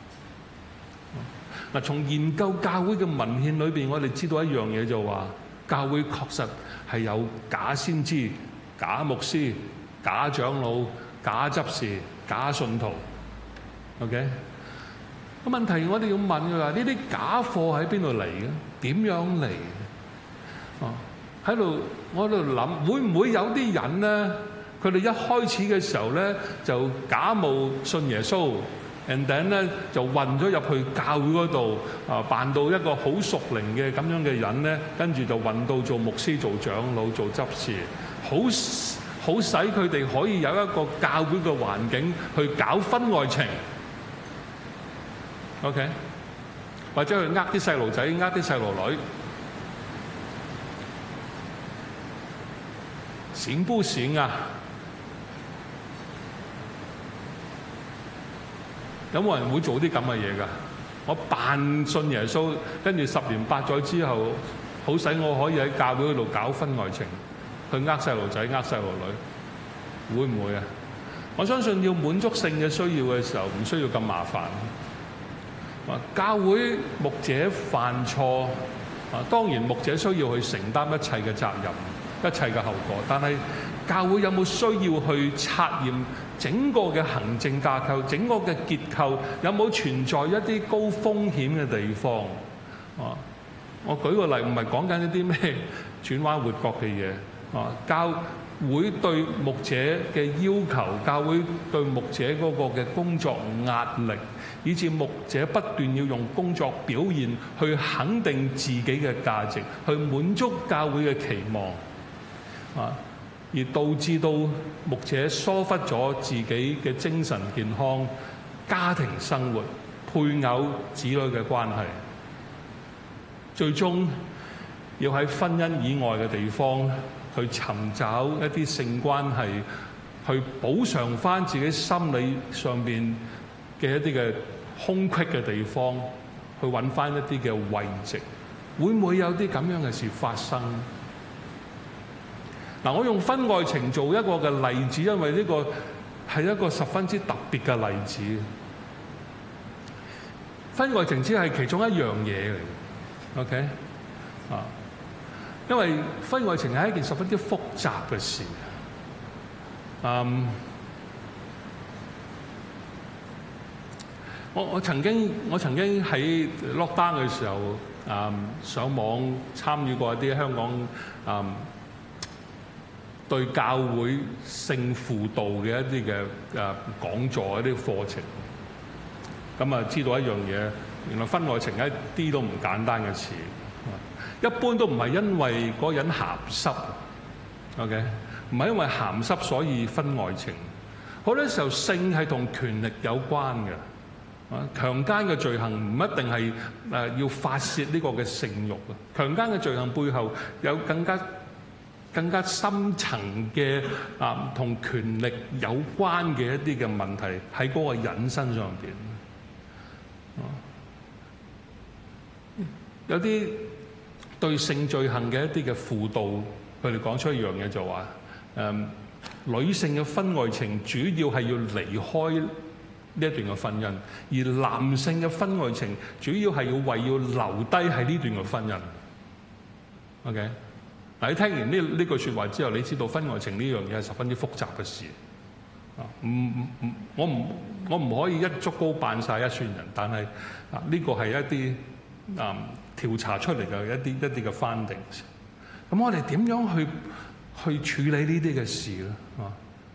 A: 嗱，從研究教會嘅文獻裏邊，我哋知道一樣嘢，就話教會確實係有假先知、假牧師、假長老、假執事、假信徒。OK？個問題我哋要問嘅話，呢啲假貨喺邊度嚟嘅？點樣嚟？哦，喺度我喺度諗，會唔會有啲人咧？佢哋一開始嘅時候咧，就假冒信耶穌 ，and then 咧就混咗入去教會嗰度，啊扮到一個好屬靈嘅咁樣嘅人咧，跟住就混到做牧師、做長老、做執事，好好使佢哋可以有一個教會嘅環境去搞婚外情。OK， 或者去呃啲細路仔，呃啲細路女，閃不閃啊？有冇人會做啲咁嘅嘢㗎？我扮信耶穌，跟住十年八載之後，好使我可以喺教會嗰度搞婚外情，去呃細路仔、呃細路女，會唔會啊？我相信要滿足性嘅需要嘅時候，唔需要咁麻煩。教會牧者犯錯，啊當然牧者需要去承擔一切嘅責任、一切嘅後果。但係教會有冇需要去測驗整個嘅行政架構、整個嘅結構有冇存在一啲高風險嘅地方？啊，我舉個例，唔係講緊一啲咩轉彎活角嘅嘢。啊，教會對牧者嘅要求，教會對牧者嗰個嘅工作壓力，以致牧者不斷要用工作表現去肯定自己嘅價值，去滿足教會嘅期望，啊，而導致到牧者疏忽咗自己嘅精神健康、家庭生活、配偶、子女嘅關係，最終要喺婚姻以外嘅地方去尋找一啲性關係，去補償返自己心理上邊嘅一啲嘅空隙嘅地方，去揾返一啲嘅慰藉。會唔會有啲咁樣嘅事發生？嗱，我用婚外情做一個嘅例子，因為呢個係一個十分之特別嘅例子。婚外情只係其中一樣嘢嚟 ，OK 啊？因為婚外情係一件十分之複雜嘅事。嗯，我我曾經我曾經喺 lockdown 嘅時候，嗯，上網參與過一啲香港嗯對教會性輔導嘅一啲嘅誒講座一啲課程。咁啊，知道一樣嘢，原來婚外情一啲都唔簡單嘅事。一般都唔係因為嗰個人鹹濕 ，OK， 唔係因為鹹濕所以婚外情。好多時候性係同權力有關嘅。啊，強姦嘅罪行唔一定係誒要發泄呢個嘅性慾啊。強姦嘅罪行背後有更加更加深層嘅啊，同權力有關嘅一啲嘅問題喺嗰個人身上邊。有啲對性罪行嘅一啲嘅輔導，佢哋講出一樣嘢就話：誒，女性嘅婚外情主要係要離開呢一段嘅婚姻，而男性嘅婚外情主要係要為要留低喺呢段嘅婚姻。OK，嗱，你聽完呢呢句説話之後，你知道婚外情呢樣嘢係十分之複雜嘅事。啊，唔唔唔，我唔我唔可以一竹篙扮晒一船人，但係啊，呢個係一啲啊調查出嚟嘅一啲一啲嘅 findings。咁我哋點樣去去處理呢啲嘅事咧？啊，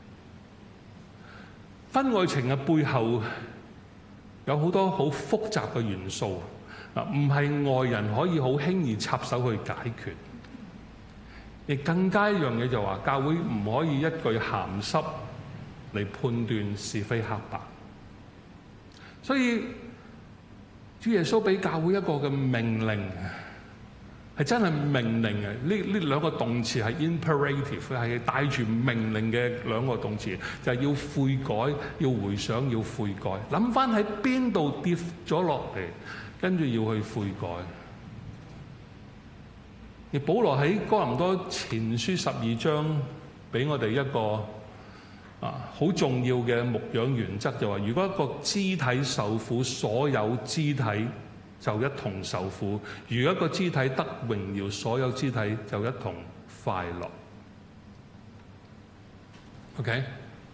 A: 婚外情嘅背後有好多好複雜嘅元素啊，唔係外人可以好輕易插手去解決。亦更加一樣嘢就話，教會唔可以一句鹹濕嚟判斷是非黑白。所以主耶穌俾教會一個嘅命令，係真係命令嘅。呢呢兩個動詞係 imperative， 係帶住命令嘅兩個動詞，就係要悔改、要回想、要悔改，諗翻喺邊度跌咗落嚟，跟住要去悔改。而保羅喺哥林多前書十二章俾我哋一個啊好重要嘅牧養原則，就話：如果一個肢體受苦，所有肢體就一同受苦；如果一個肢體得榮耀，所有肢體就一同快樂。OK，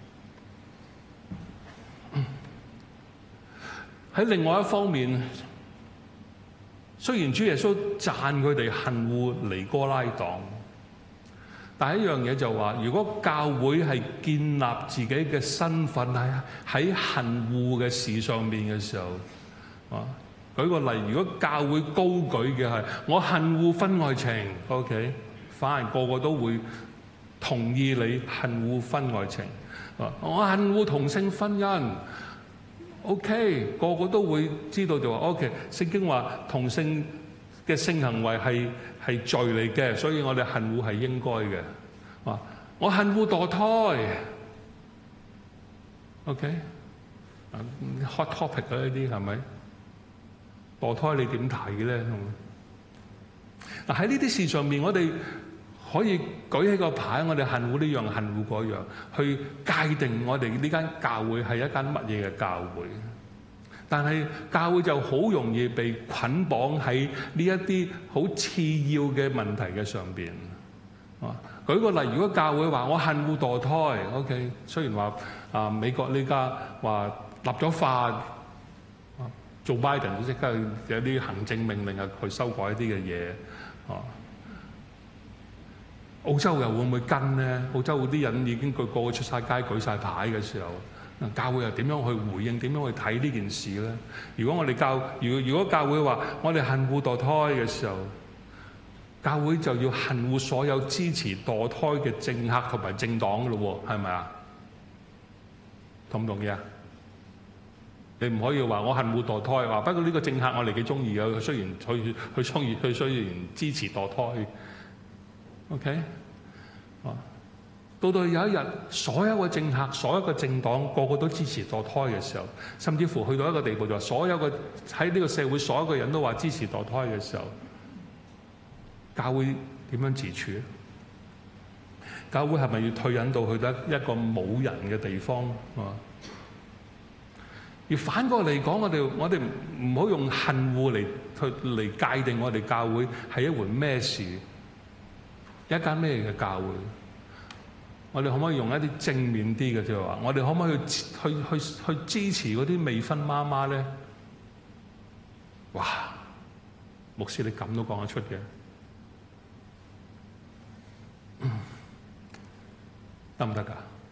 A: 喺另外一方面，雖然主耶穌讚佢哋恨惡尼哥拉黨，但係一樣嘢就話：如果教會係建立自己嘅身份喺喺恨惡嘅事上面嘅時候，啊，舉個例，如果教會高舉嘅係我恨惡婚外情 ，OK， 反而個個都會同意你恨惡婚外情。啊，我恨惡同性婚姻。OK， 個個都會知道就話 OK， 聖經話同性嘅性行為係係罪嚟嘅，所以我哋恨惡係應該嘅。啊，我恨惡墮胎。OK，hot topic 啊，呢啲係咪？墮胎你點睇嘅咧？嗱，喺呢啲事上面，我哋可以舉起個牌，我哋恨惡呢樣，恨惡嗰樣，去界定我哋呢間教會係一間乜嘢嘅教會。但係教會就好容易被捆綁喺呢一啲好次要嘅問題嘅上邊。啊，舉個例，如果教會話我恨惡墮胎 ，OK， 雖然話啊美國呢家話立咗法，做拜登即刻有啲行政命令啊去修改一啲嘅嘢，啊。澳洲又會唔會跟咧？澳洲嗰啲人已經個個出晒街舉晒牌嘅時候，教會又點樣去回應？點樣去睇呢件事咧？如果我哋教，如果如果教會話我哋恨惡墮胎嘅時候，教會就要恨惡所有支持墮胎嘅政客同埋政黨嘅咯喎，係咪啊？同唔同意啊？你唔可以話我恨惡墮胎，話不過呢個政客我哋幾中意嘅，佢雖然佢佢中意佢雖然支持墮胎。OK， 啊，到到有一日，所有嘅政客、所有嘅政黨個個都支持墮胎嘅時候，甚至乎去到一個地步，就話所有嘅喺呢個社會所有嘅人都話支持墮胎嘅時候，教會點樣自處？ 教會係咪要退隱到去得一個冇人嘅地方啊？而反過嚟講，我哋我哋唔好用恨惡嚟去嚟界定我哋教會係一回咩事，一間咩嘅教會？我哋可唔可以用一啲正面啲嘅，即係話，我哋可唔可以去去去去支持嗰啲未婚媽媽咧？哇！牧師你咁都講得出嘅，得唔得㗎？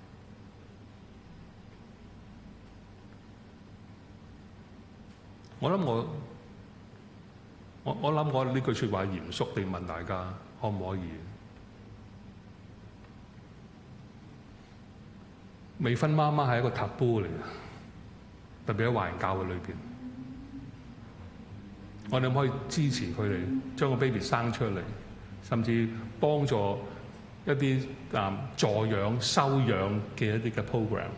A: 我諗我我我諗我呢句説話嚴肅地問大家，可唔可以？未婚媽媽係一個 taboo 嚟嘅，特別喺華人教會裏邊。我哋可唔可以支持佢哋將個 baby 生出嚟，甚至幫助一啲啊、嗯、助養、收養嘅一啲嘅 program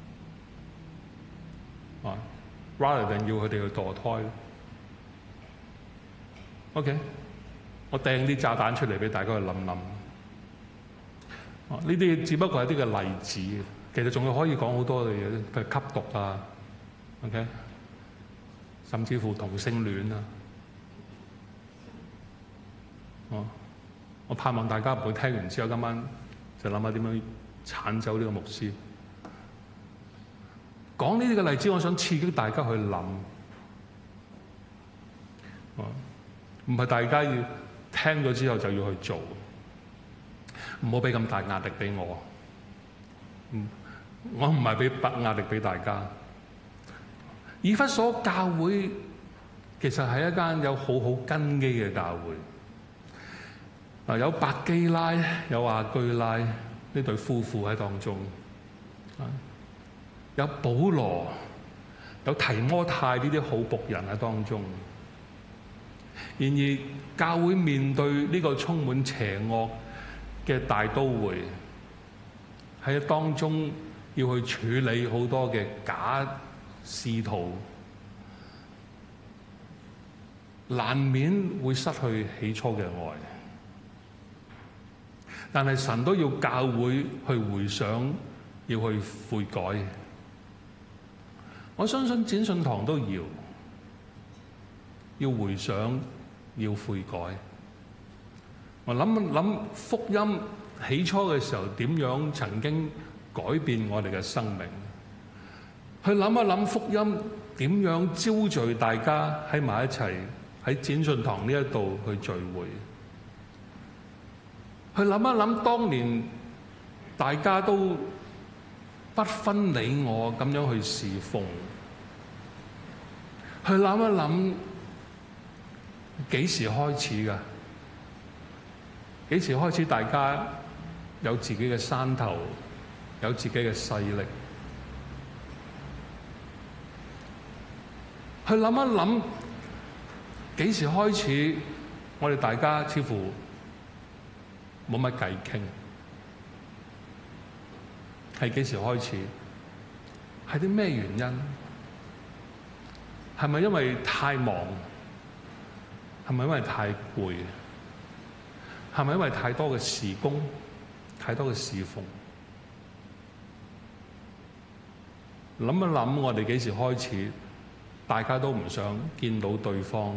A: 啊 ，rather than 要佢哋去墮胎。OK， 我掟啲炸彈出嚟俾大家去諗諗。啊，呢啲只不過係一啲嘅例子，其實仲有可以講好多嘅嘢，譬如吸毒啊 ，OK， 甚至乎同性戀啊。哦，我盼望大家唔會聽完之後，今晚就諗下點樣剷走呢個牧師。講呢啲嘅例子，我想刺激大家去諗。哦，唔係大家要聽咗之後就要去做，唔好俾咁大壓力俾我。嗯，我唔係俾壓力俾大家。以弗所教會其實係一間有好好根基嘅教會。啊，有百基拉，有亞居拉呢對夫婦喺當中，啊，有保羅，有提摩太呢啲好僕人喺當中。然而，教會面對呢個充滿邪惡嘅大都會，喺當中要去處理好多嘅假使徒，難免會失去起初嘅愛。但係神都要教會去回想，要去悔改。我相信展信堂都要，要回想，要悔改。我諗一諗福音起初嘅時候點樣曾經改變我哋嘅生命，去諗一諗福音點樣招聚大家喺埋一齊喺展信堂呢一度去聚會。去諗一諗，當年大家都不分你我咁樣去侍奉。去諗一諗，幾時開始㗎？幾時開始大家有自己嘅山頭，有自己嘅勢力？去諗一諗，幾時開始我哋大家似乎冇乜計傾，係幾時開始？係啲咩原因？係咪因為太忙？係咪因為太攰？係咪因為太多嘅事工、太多嘅侍奉？諗一諗，我哋幾時開始？大家都唔想見到對方。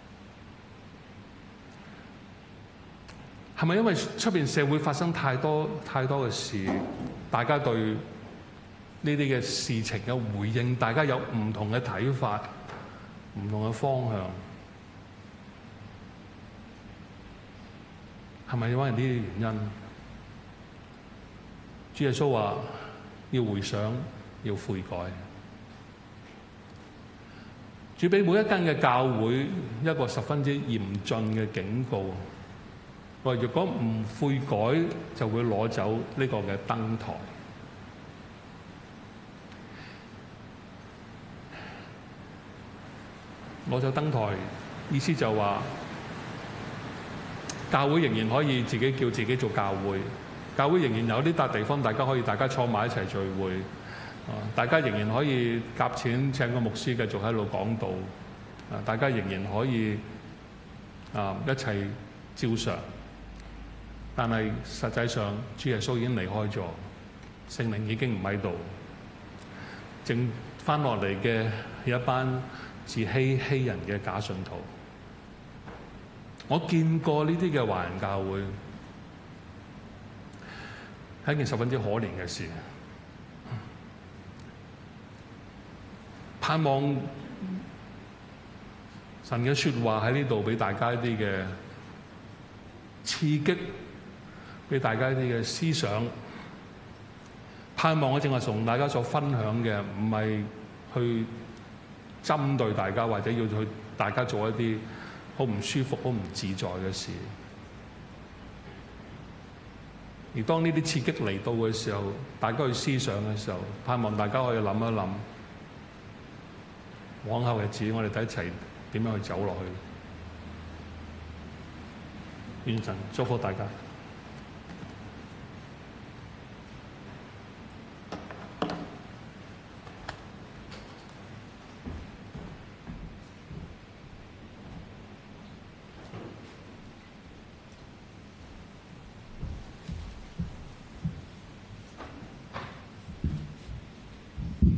A: 係咪因為出邊社會發生太多太多嘅事，大家對呢啲嘅事情嘅回應，大家有唔同嘅睇法、唔同嘅方向？係咪因為呢啲原因？主耶穌話要回想，要悔改。主俾每一間嘅教會一個十分之嚴峻嘅警告。話如果唔悔改，就會攞走呢個嘅燈台。攞走燈台，意思就話教會仍然可以自己叫自己做教會，教會仍然有呢笪地方，大家可以大家坐埋一齊聚會。啊，大家仍然可以夾錢請個牧師繼續喺度講道。啊，大家仍然可以啊一齊照常。 但係實際上主耶穌已經離開咗，聖靈已經唔喺度，剩翻落嚟嘅係一班自欺欺人嘅假信徒。我見過呢啲嘅華人教會，係一件十分之可憐嘅事。盼望神嘅說話喺呢度俾大家一啲嘅刺激，俾大家一啲嘅思想。盼望我正話同大家所分享嘅，唔係去針對大家，或者要去大家做一啲好唔舒服、好唔自在嘅事。而當呢啲刺激嚟到嘅時候，大家去思想嘅時候，盼望大家可以諗一諗，往後日子我哋一齊點樣去走落去。願神祝福大家。